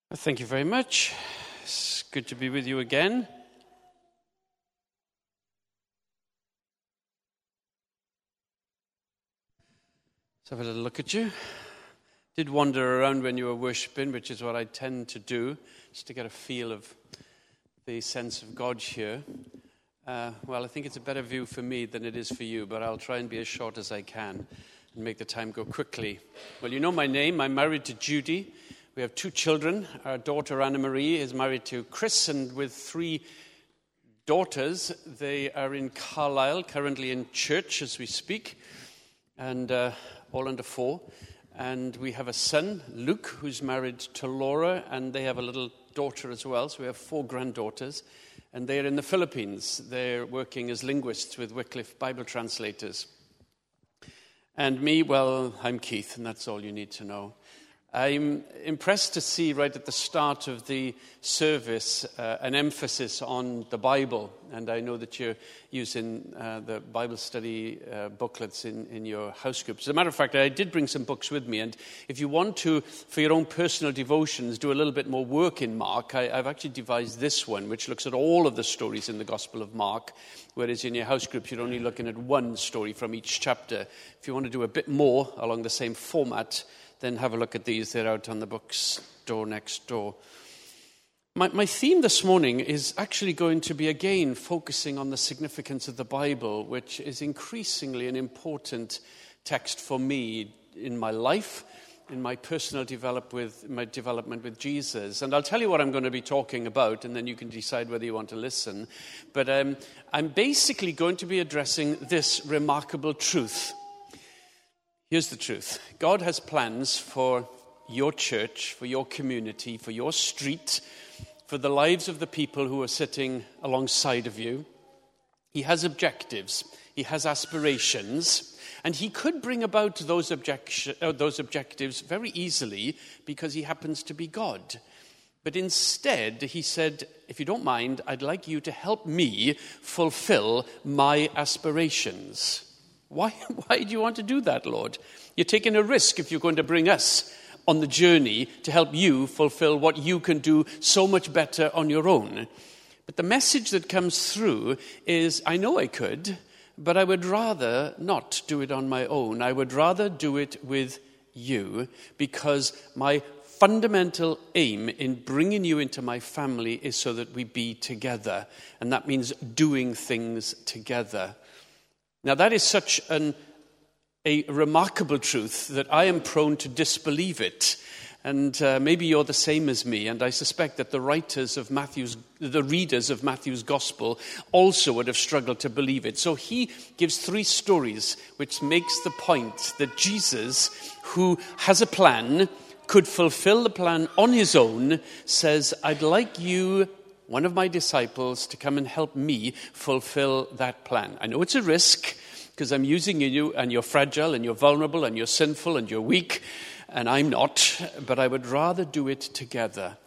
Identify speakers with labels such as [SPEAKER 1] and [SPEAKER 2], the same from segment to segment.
[SPEAKER 1] Thank you very much. It's good to be with you again. Let's have a little look at you. Did wander around when you were worshipping, which is what I tend to do, just to get a feel of the sense of God here. Well, I think it's a better view for me than it is for you, but I'll try and be as short as I can and make the time go quickly. Well, you know my name. I'm married to Judy. We have 2 children. Our daughter, Anna-Marie, is married to Chris, and with 3 daughters. They are in Carlisle, currently in church as we speak, and all under 4. And we have a son, Luke, who's married to Laura, and they have a little daughter as well, so we have 4 granddaughters. And they're in the Philippines. They're working as linguists with Wycliffe Bible translators. And me, well, I'm Keith, and that's all you need to know. I'm impressed to see right at the start of the service an emphasis on the Bible, and I know that you're using the Bible study booklets in your house groups. As a matter of fact, I did bring some books with me, and if you want to, for your own personal devotions, do a little bit more work in Mark, I've actually devised this one, which looks at all of the stories in the Gospel of Mark, whereas in your house groups you're only looking at one story from each chapter. If you want to do a bit more along the same format, then have a look at these. They're out on the bookstore next door. My theme this morning is actually going to be, again, focusing on the significance of the Bible, which is increasingly an important text for me in my life, in my personal development with Jesus. And I'll tell you what I'm going to be talking about, and then you can decide whether you want to listen. But I'm basically going to be addressing this remarkable truth. Here's the truth. God has plans for your church, for your community, for your street, for the lives of the people who are sitting alongside of you. He has objectives. He has aspirations. And he could bring about those objectives very easily because he happens to be God. But instead, he said, if you don't mind, I'd like you to help me fulfill my aspirations. Why do you want to do that, Lord? You're taking a risk if you're going to bring us on the journey to help you fulfill what you can do so much better on your own. But the message that comes through is, I know I could, but I would rather not do it on my own. I would rather do it with you, because my fundamental aim in bringing you into my family is so that we be together. And that means doing things together. Now, that is such a remarkable truth that I am prone to disbelieve it. And maybe you're the same as me, and I suspect that the readers of Matthew's Gospel also would have struggled to believe it. So he gives 3 stories which makes the point that Jesus, who has a plan, could fulfill the plan on his own, says, I'd like you, one of my disciples, to come and help me fulfill that plan. I know it's a risk, because I'm using you, and you're fragile, and you're vulnerable, and you're sinful, and you're weak, and I'm not, but I would rather do it together.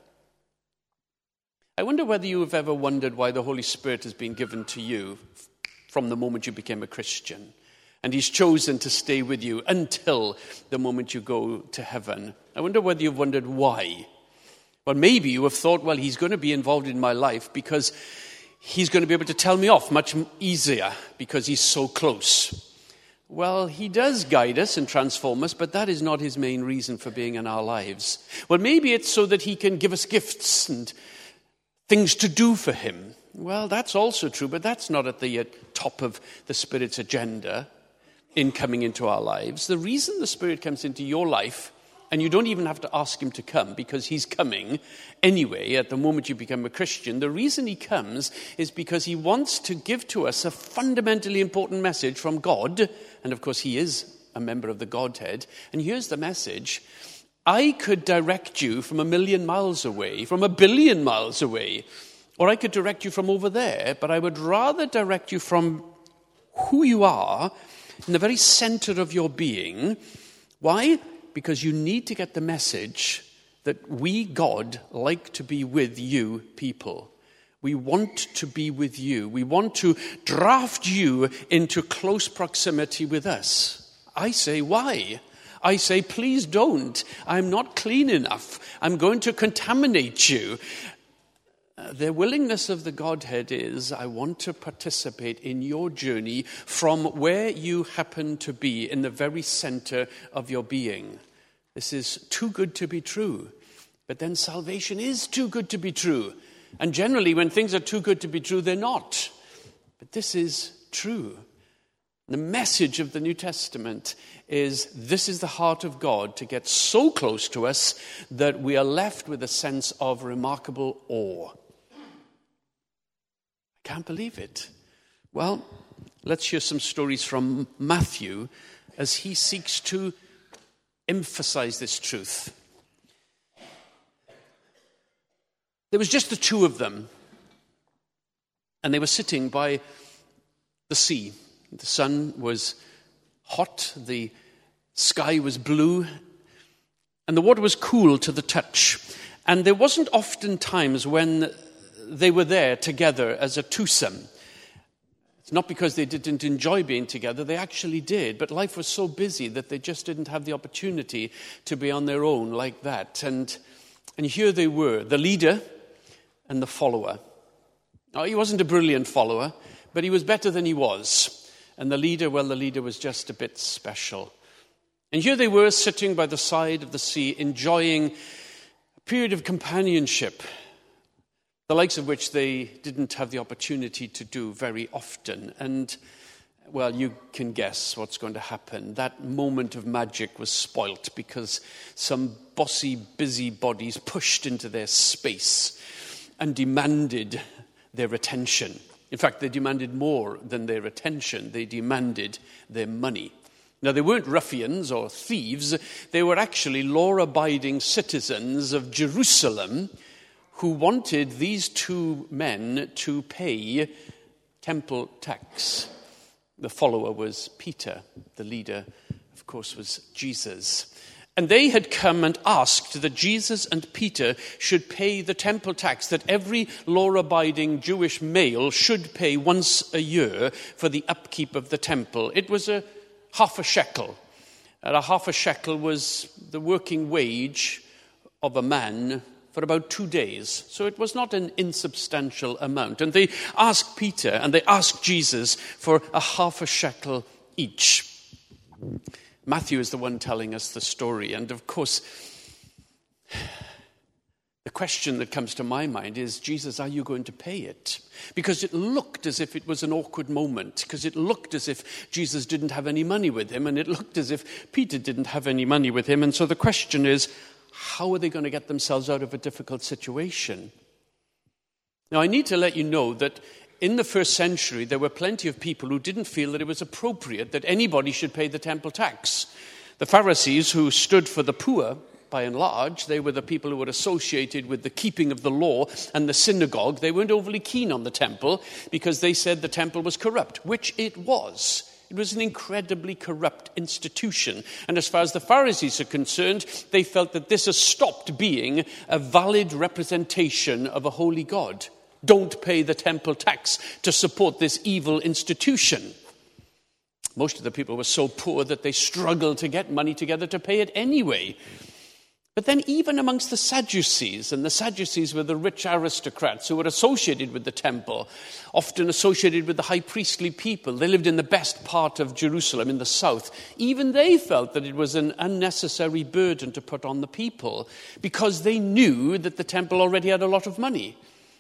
[SPEAKER 1] I wonder whether you have ever wondered why the Holy Spirit has been given to you from the moment you became a Christian, and he's chosen to stay with you until the moment you go to heaven. I wonder whether you've wondered why. Well, maybe you have thought, well, he's going to be involved in my life because he's going to be able to tell me off much easier because he's so close. Well, he does guide us and transform us, but that is not his main reason for being in our lives. Well, maybe it's so that he can give us gifts and things to do for him. Well, that's also true, but that's not at the top of the Spirit's agenda in coming into our lives. The reason the Spirit comes into your life, and you don't even have to ask him to come because he's coming anyway at the moment you become a Christian. The reason he comes is because he wants to give to us a fundamentally important message from God. And of course, he is a member of the Godhead. And here's the message. I could direct you from 1,000,000 miles away, from 1,000,000,000 miles away, or I could direct you from over there, but I would rather direct you from who you are in the very center of your being. Why? Because you need to get the message that we, God, like to be with you people. We want to be with you. We want to draft you into close proximity with us. I say, why? I say, please don't. I'm not clean enough. I'm going to contaminate you. The willingness of the Godhead is, I want to participate in your journey from where you happen to be, in the very center of your being. This is too good to be true. But then salvation is too good to be true. And generally, when things are too good to be true, they're not. But this is true. The message of the New Testament is this is the heart of God, to get so close to us that we are left with a sense of remarkable awe. I can't believe it. Well, let's hear some stories from Matthew as he seeks to emphasize this truth. There was just the two of them, and they were sitting by the sea. The sun was hot, the sky was blue, and the water was cool to the touch. And there wasn't often times when they were there together as a twosome. It's not because they didn't enjoy being together, they actually did, but life was so busy that they just didn't have the opportunity to be on their own like that. And here they were, the leader and the follower. Now, he wasn't a brilliant follower, but he was better than he was. And the leader was just a bit special. And here they were sitting by the side of the sea, enjoying a period of companionship, the likes of which they didn't have the opportunity to do very often. And, well, you can guess what's going to happen. That moment of magic was spoilt because some bossy busybodies pushed into their space and demanded their attention. In fact, they demanded more than their attention. They demanded their money. Now, they weren't ruffians or thieves. They were actually law-abiding citizens of Jerusalem who wanted these two men to pay temple tax. The follower was Peter. The leader, of course, was Jesus. And they had come and asked that Jesus and Peter should pay the temple tax that every law-abiding Jewish male should pay once a year for the upkeep of the temple. It was a half a shekel. And a half a shekel was the working wage of a man for about 2 days. So it was not an insubstantial amount. And they asked Peter and they asked Jesus for a half a shekel each. Matthew is the one telling us the story. And of course, the question that comes to my mind is, Jesus, are you going to pay it? Because it looked as if it was an awkward moment, because it looked as if Jesus didn't have any money with him, and it looked as if Peter didn't have any money with him. And so the question is, how are they going to get themselves out of a difficult situation? Now, I need to let you know that in the first century, there were plenty of people who didn't feel that it was appropriate that anybody should pay the temple tax. The Pharisees, who stood for the poor, by and large, they were the people who were associated with the keeping of the law and the synagogue. They weren't overly keen on the temple because they said the temple was corrupt, which it was. It was an incredibly corrupt institution. And as far as the Pharisees are concerned, they felt that this has stopped being a valid representation of a holy God. Don't pay the temple tax to support this evil institution. Most of the people were so poor that they struggled to get money together to pay it anyway. But then even amongst the Sadducees, and the Sadducees were the rich aristocrats who were associated with the temple, often associated with the high priestly people. They lived in the best part of Jerusalem, in the south. Even they felt that it was an unnecessary burden to put on the people because they knew that the temple already had a lot of money.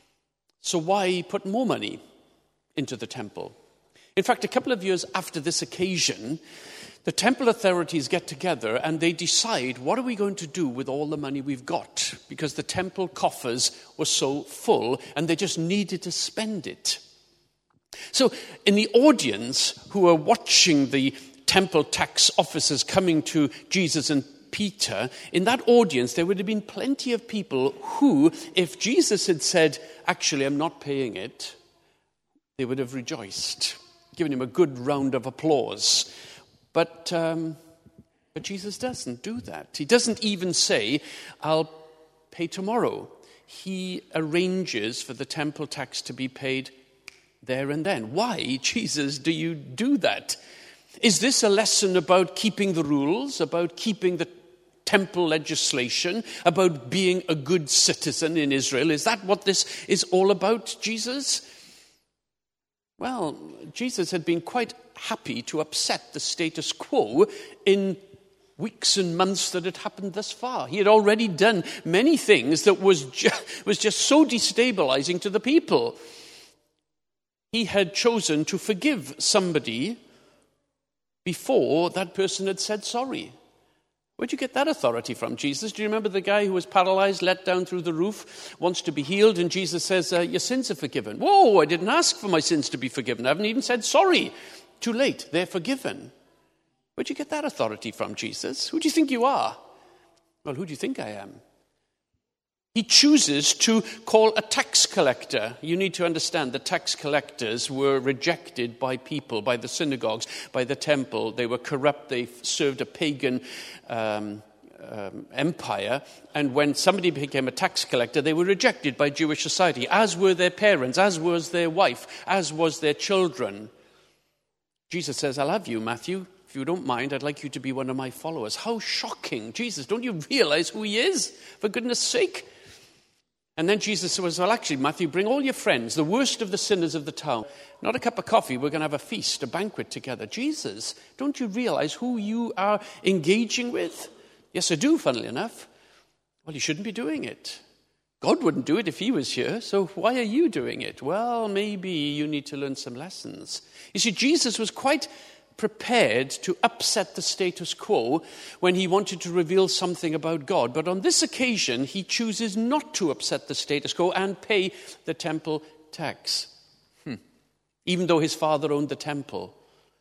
[SPEAKER 1] So why put more money into the temple? In fact, a couple of years after this occasion, the temple authorities get together and they decide, what are we going to do with all the money we've got? Because the temple coffers were so full and they just needed to spend it. So in the audience who are watching the temple tax officers coming to Jesus and Peter, in that audience there would have been plenty of people who, if Jesus had said, actually I'm not paying it, they would have rejoiced, given him a good round of applause. But Jesus doesn't do that. He doesn't even say, I'll pay tomorrow. He arranges for the temple tax to be paid there and then. Why, Jesus, do you do that? Is this a lesson about keeping the rules, about keeping the temple legislation, about being a good citizen in Israel? Is that what this is all about, Jesus? Well, Jesus had been quite happy to upset the status quo in weeks and months that had happened thus far. He had already done many things that was just so destabilizing to the people. He had chosen to forgive somebody before that person had said sorry. Where'd you get that authority from, Jesus? Do you remember the guy who was paralyzed, let down through the roof, wants to be healed, and Jesus says, your sins are forgiven. Whoa, I didn't ask for my sins to be forgiven. I haven't even said sorry. Too late, they're forgiven. Where'd you get that authority from, Jesus? Who do you think you are? Well, who do you think I am? He chooses to call a tax collector. You need to understand the tax collectors were rejected by people, by the synagogues, by the temple. They were corrupt. They served a pagan empire. And when somebody became a tax collector, they were rejected by Jewish society, as were their parents, as was their wife, as was their children. Jesus says, I'll have you, Matthew. If you don't mind, I'd like you to be one of my followers. How shocking. Jesus, don't you realize who he is? For goodness sake. And then Jesus says, well, actually, Matthew, bring all your friends, the worst of the sinners of the town. Not a cup of coffee, we're going to have a feast, a banquet together. Jesus, don't you realize who you are engaging with? Yes, I do, funnily enough. Well, you shouldn't be doing it. God wouldn't do it if he was here, so why are you doing it? Well, maybe you need to learn some lessons. You see, Jesus was quite prepared to upset the status quo when he wanted to reveal something about God. But on this occasion, he chooses not to upset the status quo and pay the temple tax, even though his father owned the temple.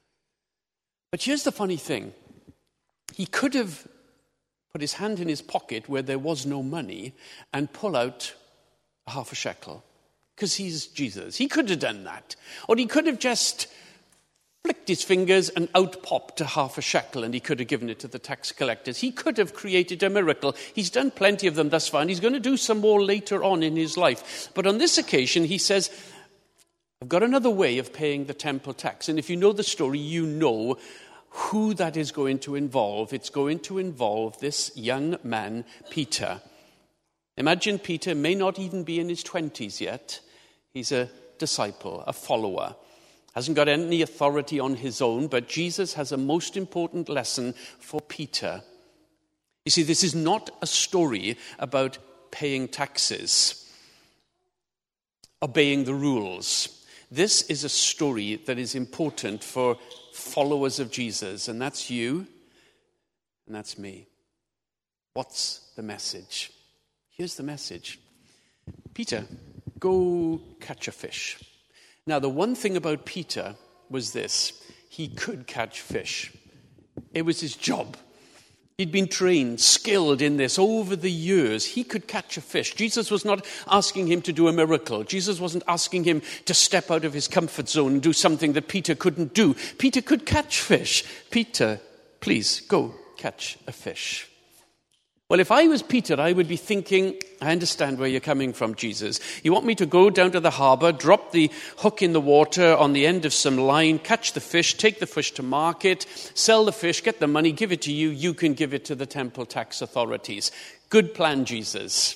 [SPEAKER 1] But here's the funny thing. He could have put his hand in his pocket where there was no money and pull out half a shekel, because he's Jesus. He could have done that. Or he could have just flicked his fingers and out popped a half a shekel, and he could have given it to the tax collectors. He could have created a miracle. He's done plenty of them thus far, and he's going to do some more later on in his life. But on this occasion, he says, I've got another way of paying the temple tax. And if you know the story, you know who that is going to involve. It's going to involve this young man, Peter. Imagine Peter may not even be in his 20s yet. He's a disciple, a follower. Hasn't got any authority on his own, but Jesus has a most important lesson for Peter. You see, this is not a story about paying taxes, obeying the rules. This is a story that is important for followers of Jesus, and that's you, and that's me. What's the message? Here's the message. Peter, go catch a fish. Now, the one thing about Peter was this. He could catch fish. It was his job. He'd been trained, skilled in this over the years. He could catch a fish. Jesus was not asking him to do a miracle. Jesus wasn't asking him to step out of his comfort zone and do something that Peter couldn't do. Peter could catch fish. Peter, please, go catch a fish. Well, if I was Peter, I would be thinking, I understand where you're coming from, Jesus. You want me to go down to the harbor, drop the hook in the water on the end of some line, catch the fish, take the fish to market, sell the fish, get the money, give it to you. You can give it to the temple tax authorities. Good plan, Jesus.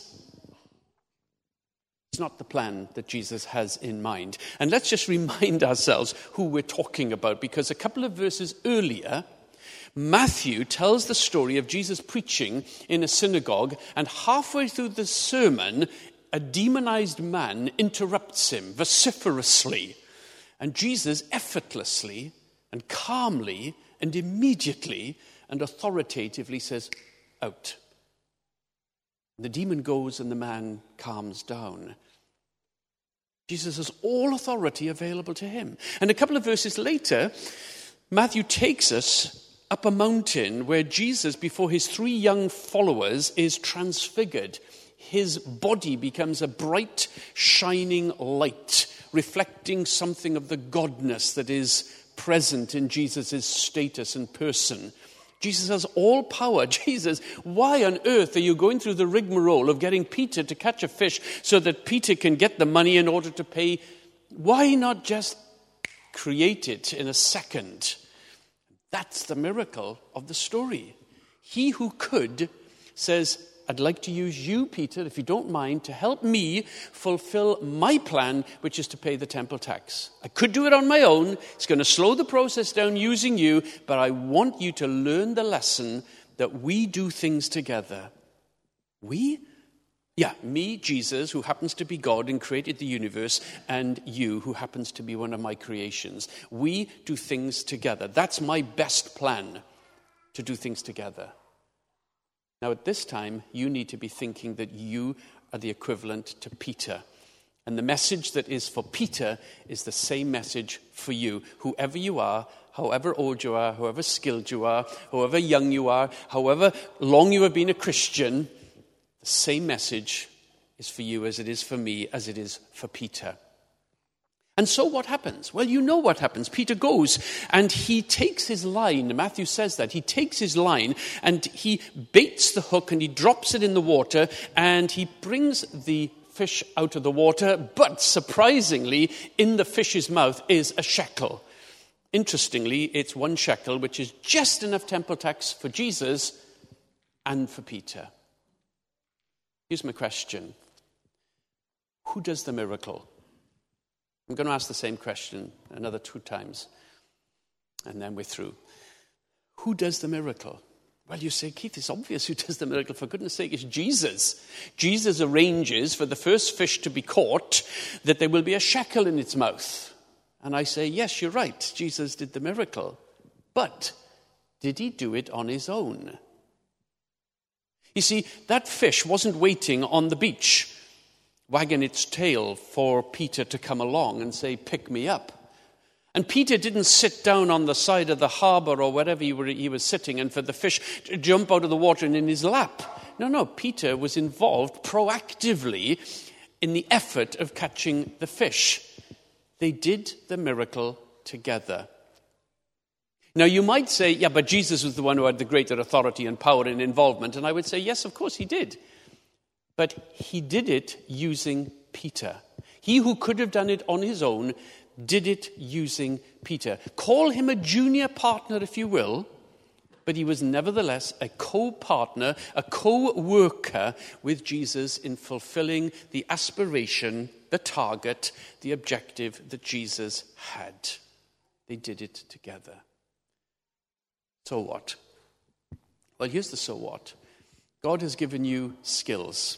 [SPEAKER 1] It's not the plan that Jesus has in mind. And let's just remind ourselves who we're talking about, because a couple of verses earlier, Matthew tells the story of Jesus preaching in a synagogue, and halfway through the sermon, a demonized man interrupts him vociferously. And Jesus effortlessly and calmly and immediately and authoritatively says, out. The demon goes and the man calms down. Jesus has all authority available to him. And a couple of verses later, Matthew takes us up a mountain where Jesus, before his 3 young followers, is transfigured. His body becomes a bright, shining light, reflecting something of the godness that is present in Jesus' status and person. Jesus has all power. Jesus, why on earth are you going through the rigmarole of getting Peter to catch a fish so that Peter can get the money in order to pay? Why not just create it in a second? That's the miracle of the story. He who could says, I'd like to use you, Peter, if you don't mind, to help me fulfill my plan, which is to pay the temple tax. I could do it on my own. It's going to slow the process down using you, but I want you to learn the lesson that we do things together. We? Yeah, me, Jesus, who happens to be God and created the universe, and you, who happens to be one of my creations. We do things together. That's my best plan, to do things together. Now, at this time, you need to be thinking that you are the equivalent to Peter. And the message that is for Peter is the same message for you. Whoever you are, however old you are, however skilled you are, however young you are, however long you have been a Christian, the same message is for you as it is for me, as it is for Peter. And so what happens? Well, you know what happens. Peter goes and he takes his line. Matthew says that. He takes his line and he baits the hook and he drops it in the water and he brings the fish out of the water. But surprisingly, in the fish's mouth is a shekel. Interestingly, it's 1 shekel, which is just enough temple tax for Jesus and for Peter. Here's my question. Who does the miracle? I'm going to ask the same question another 2 times, and then we're through. Who does the miracle? Well, you say, Keith, it's obvious who does the miracle. For goodness sake, it's Jesus. Jesus arranges for the first fish to be caught that there will be a shekel in its mouth. And I say, yes, you're right. Jesus did the miracle. But did he do it on his own? You see, that fish wasn't waiting on the beach, wagging its tail for Peter to come along and say, pick me up. And Peter didn't sit down on the side of the harbor or wherever he was sitting and for the fish to jump out of the water and in his lap. No, Peter was involved proactively in the effort of catching the fish. They did the miracle together. Now, you might say, yeah, but Jesus was the one who had the greater authority and power and involvement. And I would say, yes, of course he did. But he did it using Peter. He who could have done it on his own did it using Peter. Call him a junior partner, if you will, but he was nevertheless a co-partner, a co-worker with Jesus in fulfilling the aspiration, the target, the objective that Jesus had. They did it together. So what? Well, here's the so what. God has given you skills,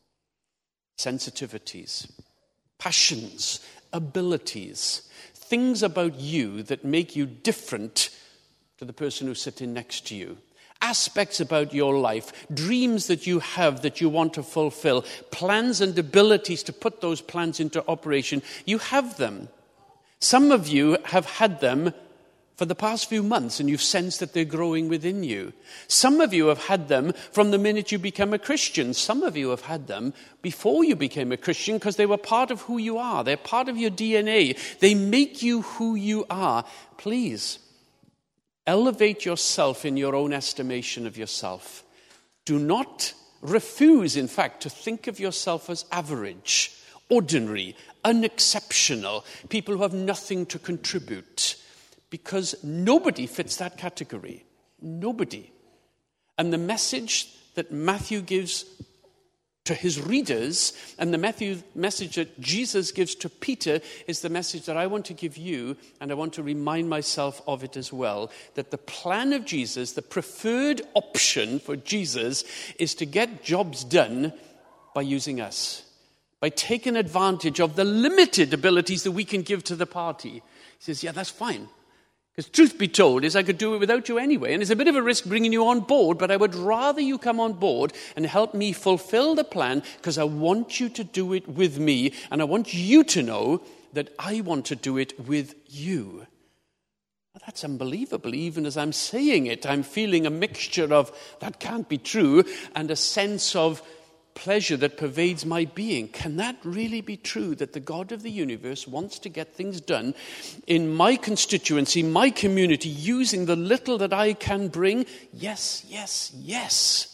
[SPEAKER 1] sensitivities, passions, abilities, things about you that make you different to the person who's sitting next to you. Aspects about your life, dreams that you have that you want to fulfill, plans and abilities to put those plans into operation. You have them. Some of you have had them for the past few months, and you've sensed that they're growing within you. Some of you have had them from the minute you became a Christian. Some of you have had them before you became a Christian because they were part of who you are. They're part of your DNA. They make you who you are. Please, elevate yourself in your own estimation of yourself. Do not refuse, in fact, to think of yourself as average, ordinary, unexceptional, people who have nothing to contribute. Because nobody fits that category. Nobody. And the message that Matthew gives to his readers and the message that Jesus gives to Peter is the message that I want to give you, and I want to remind myself of it as well, that the plan of Jesus, the preferred option for Jesus, is to get jobs done by using us, by taking advantage of the limited abilities that we can give to the party. He says, yeah, that's fine. Because truth be told is I could do it without you anyway. And it's a bit of a risk bringing you on board, but I would rather you come on board and help me fulfill the plan because I want you to do it with me. And I want you to know that I want to do it with you. Well, that's unbelievable. Even as I'm saying it, I'm feeling a mixture of that can't be true and a sense of pleasure that pervades my being. Can that really be true, that the God of the universe wants to get things done in my constituency, my community, using the little that I can bring? Yes, yes, yes.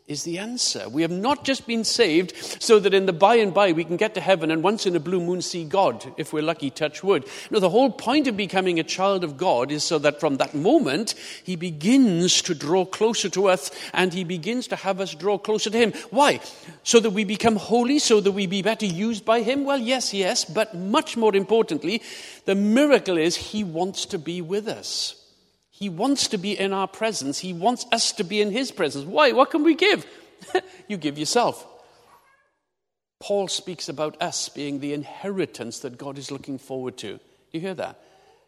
[SPEAKER 1] is the answer. We have not just been saved so that in the by and by we can get to heaven and once in a blue moon see God, if we're lucky, touch wood. No, the whole point of becoming a child of God is so that from that moment he begins to draw closer to us and he begins to have us draw closer to him. Why? So that we become holy, so that we be better used by him? Well, yes, but much more importantly, the miracle is he wants to be with us. He wants to be in our presence. He wants us to be in his presence. Why? What can we give? You give yourself. Paul speaks about us being the inheritance that God is looking forward to. Do you hear that?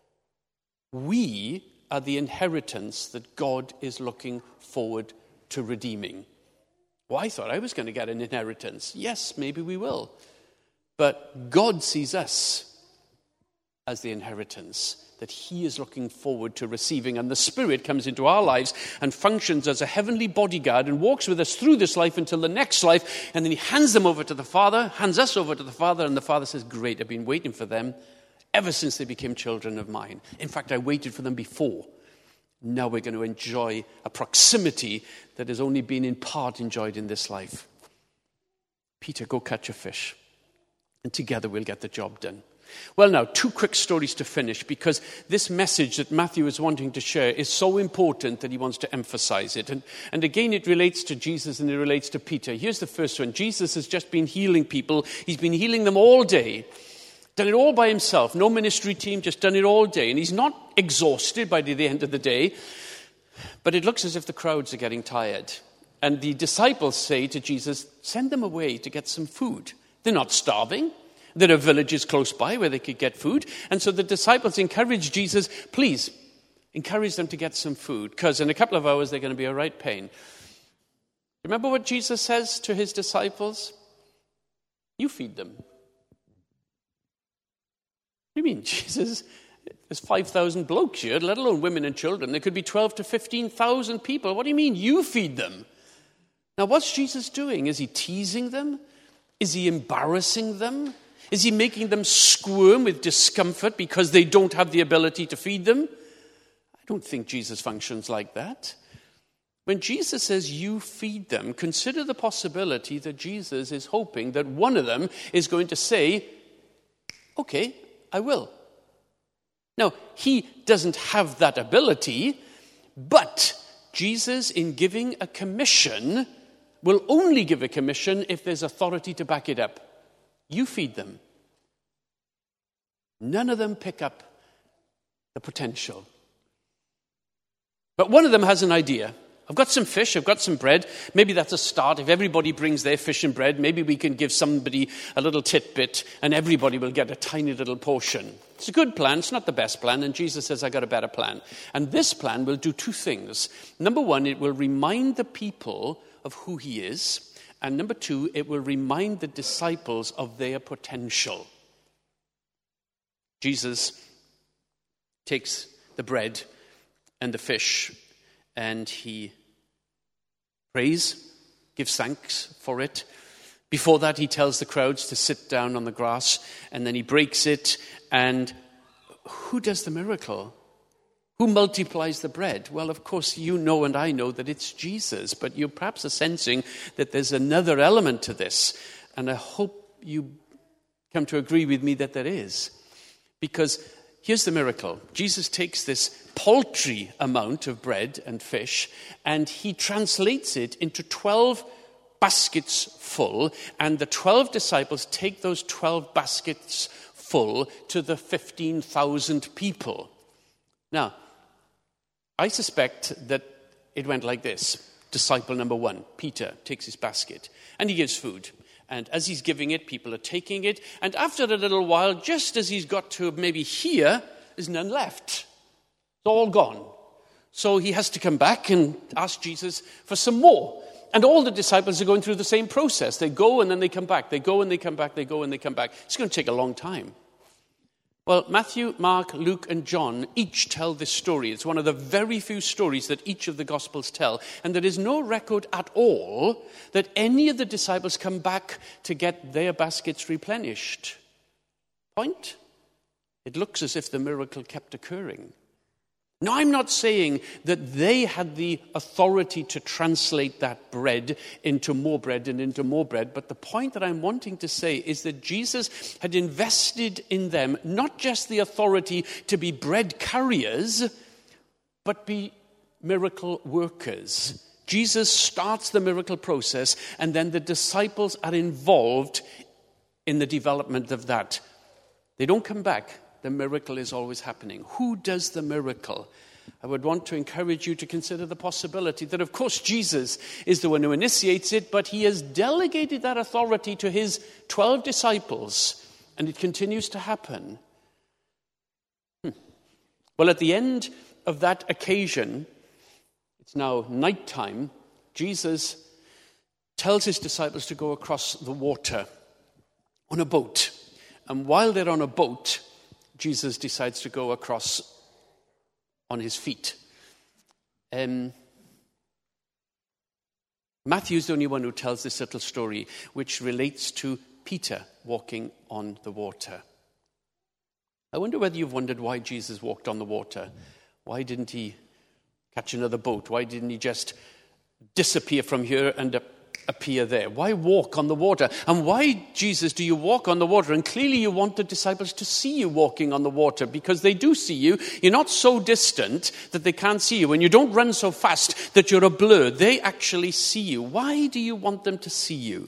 [SPEAKER 1] We are the inheritance that God is looking forward to redeeming. Well, I thought I was going to get an inheritance. Yes, maybe we will. But God sees us as the inheritance that he is looking forward to receiving. And the Spirit comes into our lives and functions as a heavenly bodyguard and walks with us through this life until the next life. And then he hands them over to the Father, hands us over to the Father, and the Father says, great, I've been waiting for them ever since they became children of mine. In fact, I waited for them before. Now we're going to enjoy a proximity that has only been in part enjoyed in this life. Peter, go catch a fish. And together we'll get the job done. Well, now, 2 quick stories to finish, because this message that Matthew is wanting to share is so important that he wants to emphasize it. And again, it relates to Jesus and it relates to Peter. Here's the first one. Jesus has just been healing people. He's been healing them all day. Done it all by himself. No ministry team, just done it all day. And he's not exhausted by the end of the day. But it looks as if the crowds are getting tired. And the disciples say to Jesus, send them away to get some food. They're not starving. There are villages close by where they could get food. And so the disciples encourage Jesus, please, encourage them to get some food, because in a couple of hours they're going to be a right pain. Remember what Jesus says to his disciples? You feed them. What do you mean, Jesus? There's 5,000 blokes here, let alone women and children. There could be 12 to 15,000 people. What do you mean, you feed them? Now, what's Jesus doing? Is he teasing them? Is he embarrassing them? Is he making them squirm with discomfort because they don't have the ability to feed them? I don't think Jesus functions like that. When Jesus says, you feed them, consider the possibility that Jesus is hoping that one of them is going to say, okay, I will. Now, he doesn't have that ability, but Jesus, in giving a commission, will only give a commission if there's authority to back it up. You feed them. None of them pick up the potential. But one of them has an idea. I've got some fish, I've got some bread. Maybe that's a start. If everybody brings their fish and bread, maybe we can give somebody a little tidbit and everybody will get a tiny little portion. It's a good plan. It's not the best plan. And Jesus says, I got a better plan. And this plan will do 2 things. Number 1, it will remind the people of who he is. And number 2, it will remind the disciples of their potential. Jesus takes the bread and the fish and he prays, gives thanks for it. Before that, he tells the crowds to sit down on the grass, and then he breaks it. And who does the miracle? Who multiplies the bread? Well, of course, you know and I know that it's Jesus, but you perhaps are sensing that there's another element to this. And I hope you come to agree with me that there is. Because here's the miracle. Jesus takes this paltry amount of bread and fish, and he translates it into 12 baskets full, and the 12 disciples take those 12 baskets full to the 15,000 people. Now, I suspect that it went like this. Disciple number 1, Peter, takes his basket and he gives food. And as he's giving it, people are taking it. And after a little while, just as he's got to maybe here, there's none left. It's all gone. So he has to come back and ask Jesus for some more. And all the disciples are going through the same process. They go and then they come back. They go and they come back. They go and they come back. It's going to take a long time. Well, Matthew, Mark, Luke, and John each tell this story. It's one of the very few stories that each of the Gospels tell. And there is no record at all that any of the disciples come back to get their baskets replenished. Point? It looks as if the miracle kept occurring. Now, I'm not saying that they had the authority to translate that bread into more bread and into more bread, but the point that I'm wanting to say is that Jesus had invested in them not just the authority to be bread carriers, but be miracle workers. Jesus starts the miracle process, and then the disciples are involved in the development of that. They don't come back. The miracle is always happening. Who does the miracle? I would want to encourage you to consider the possibility that, of course, Jesus is the one who initiates it, but he has delegated that authority to his 12 disciples, and it continues to happen. Well, at the end of that occasion, it's now nighttime, Jesus tells his disciples to go across the water on a boat. And while they're on a boat, Jesus decides to go across on his feet. Matthew's the only one who tells this little story, which relates to Peter walking on the water. I wonder whether you've wondered why Jesus walked on the water. Why didn't he catch another boat? Why didn't he just disappear from here and appear there? Why walk on the water? And why, Jesus, do you walk on the water? And clearly you want the disciples to see you walking on the water, because they do see you. You're not so distant that they can't see you, and you don't run so fast that you're a blur. They actually see you. Why do you want them to see you?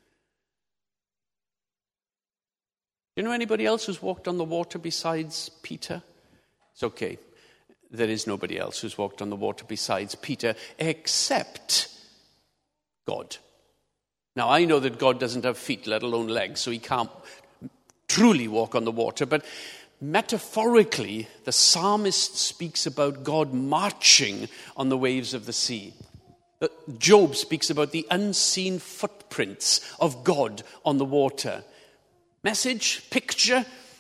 [SPEAKER 1] Do you know anybody else who's walked on the water besides Peter? It's okay. There is nobody else who's walked on the water besides Peter, except God. Now, I know that God doesn't have feet, let alone legs, so he can't truly walk on the water. But metaphorically, the psalmist speaks about God marching on the waves of the sea. Job speaks about the unseen footprints of God on the water. Message, picture,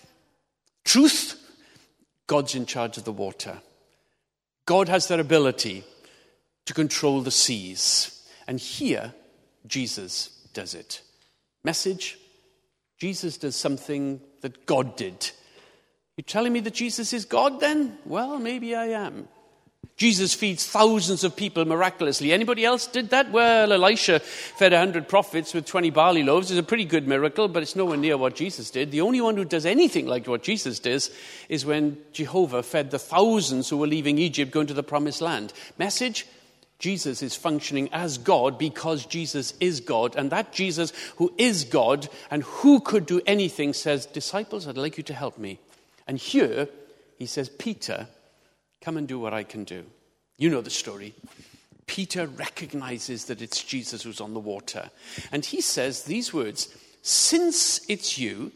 [SPEAKER 1] truth, God's in charge of the water. God has that ability to control the seas. And here, Jesus does it. Message, Jesus does something that God did. You're telling me that Jesus is God then? Well, maybe I am. Jesus feeds thousands of people miraculously. Anybody else did that? Well, Elisha fed 100 prophets with 20 barley loaves. It's a pretty good miracle, but it's nowhere near what Jesus did. The only one who does anything like what Jesus does is when Jehovah fed the thousands who were leaving Egypt going to the promised land. Message, Jesus is functioning as God because Jesus is God. And that Jesus who is God and who could do anything says, disciples, I'd like you to help me. And here he says, Peter, come and do what I can do. You know the story. Peter recognizes that it's Jesus who's on the water. And he says these words, since it's you,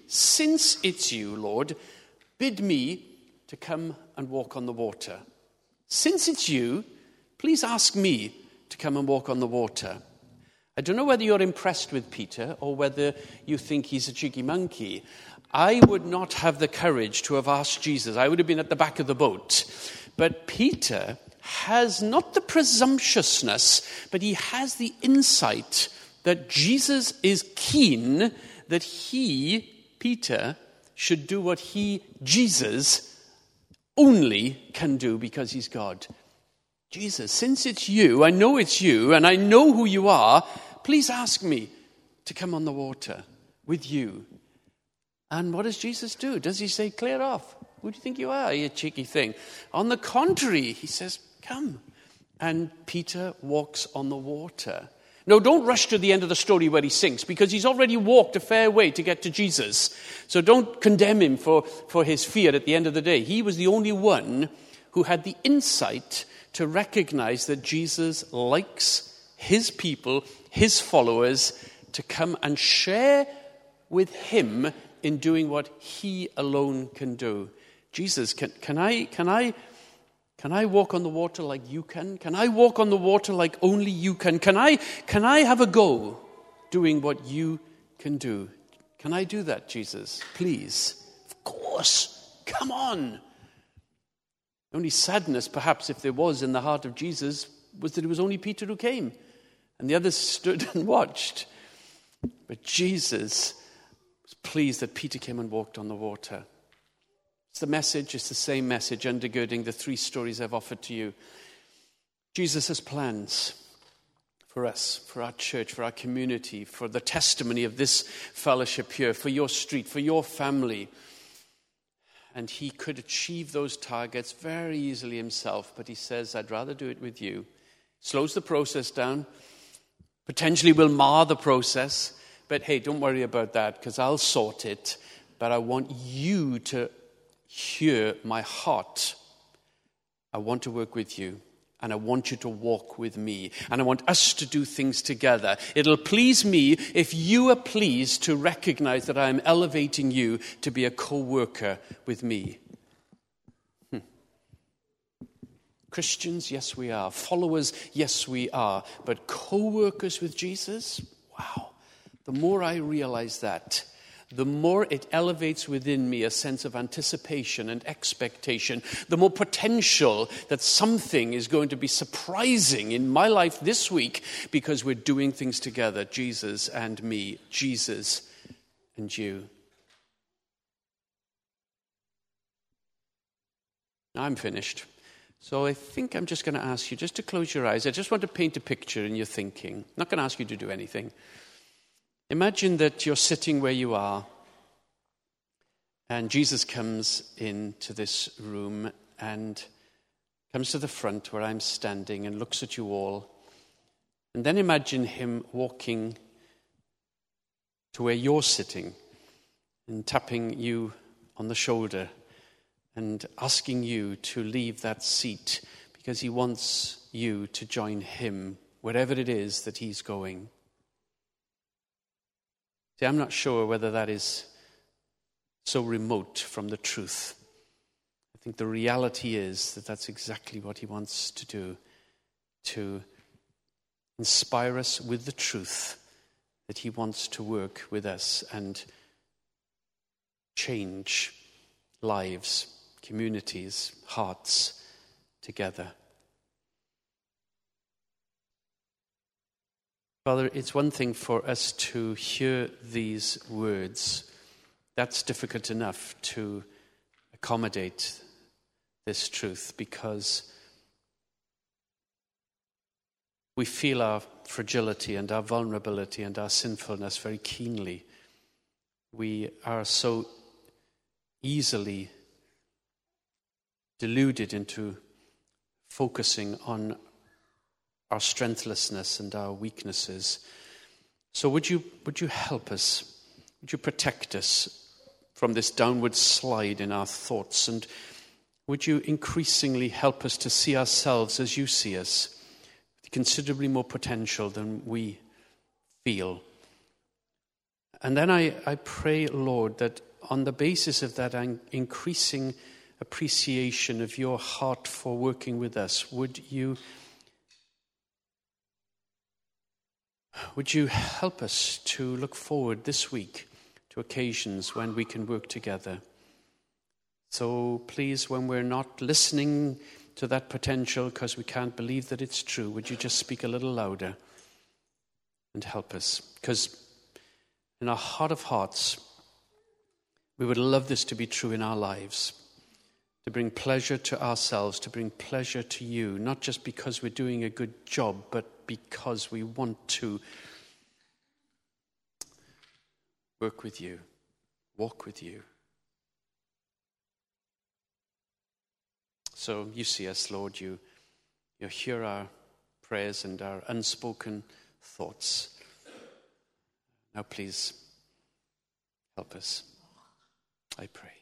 [SPEAKER 1] Lord, bid me to come and walk on the water. Since it's you, please ask me to come and walk on the water. I don't know whether you're impressed with Peter or whether you think he's a cheeky monkey. I would not have the courage to have asked Jesus. I would have been at the back of the boat. But Peter has not the presumptuousness, but he has the insight that Jesus is keen that he, Peter, should do what he, Jesus, only can do because he's God. Jesus, since it's you, I know it's you, and I know who you are, please ask me to come on the water with you. And what does Jesus do? Does he say, clear off? Who do you think you are, you cheeky thing? On the contrary, he says, come. And Peter walks on the water. No, don't rush to the end of the story where he sinks, because he's already walked a fair way to get to Jesus. So don't condemn him for his fear at the end of the day. He was the only one who had the insight to recognize that Jesus likes his people, his followers, to come and share with him in doing what he alone can do. Jesus, can I walk on the water like you can? Can I walk on the water like only you can? Can I have a go doing what you can do? Can I do that, Jesus? Please. Of course. Come on. The only sadness, perhaps, if there was in the heart of Jesus, was that it was only Peter who came, and the others stood and watched. But Jesus was pleased that Peter came and walked on the water. It's the message, it's the same message undergirding the 3 stories I've offered to you. Jesus has plans for us, for our church, for our community, for the testimony of this fellowship here, for your street, for your family. And he could achieve those targets very easily himself, but he says, I'd rather do it with you. Slows the process down, potentially will mar the process, but hey, don't worry about that because I'll sort it. But I want you to hear my heart. I want to work with you. And I want you to walk with me. And I want us to do things together. It'll please me if you are pleased to recognize that I am elevating you to be a co-worker with me. Christians, yes we are. Followers, yes we are. But co-workers with Jesus? Wow. The more I realize that, the more it elevates within me a sense of anticipation and expectation, the more potential that something is going to be surprising in my life this week because we're doing things together, Jesus and me, Jesus and you. I'm finished. So I think I'm just going to ask you just to close your eyes. I just want to paint a picture in your thinking. I'm not going to ask you to do anything. Imagine that you're sitting where you are and Jesus comes into this room and comes to the front where I'm standing and looks at you all. And then imagine him walking to where you're sitting and tapping you on the shoulder and asking you to leave that seat because he wants you to join him wherever it is that he's going. See, I'm not sure whether that is so remote from the truth. I think the reality is that that's exactly what he wants to do, to inspire us with the truth that he wants to work with us and change lives, communities, hearts together. Father, it's one thing for us to hear these words. That's difficult enough to accommodate this truth because we feel our fragility and our vulnerability and our sinfulness very keenly. We are so easily deluded into focusing on our strengthlessness and our weaknesses. So would you help us? Would you protect us from this downward slide in our thoughts? And would you increasingly help us to see ourselves as you see us, with considerably more potential than we feel? And then I pray, Lord, that on the basis of that increasing appreciation of your heart for working with us, would you help us to look forward this week to occasions when we can work together? So please, when we're not listening to that potential because we can't believe that it's true, would you just speak a little louder and help us? Because in our heart of hearts, we would love this to be true in our lives, to bring pleasure to ourselves, to bring pleasure to you, not just because we're doing a good job, but because we want to work with you, walk with you. So you see us, Lord, you hear our prayers and our unspoken thoughts. Now please help us, I pray.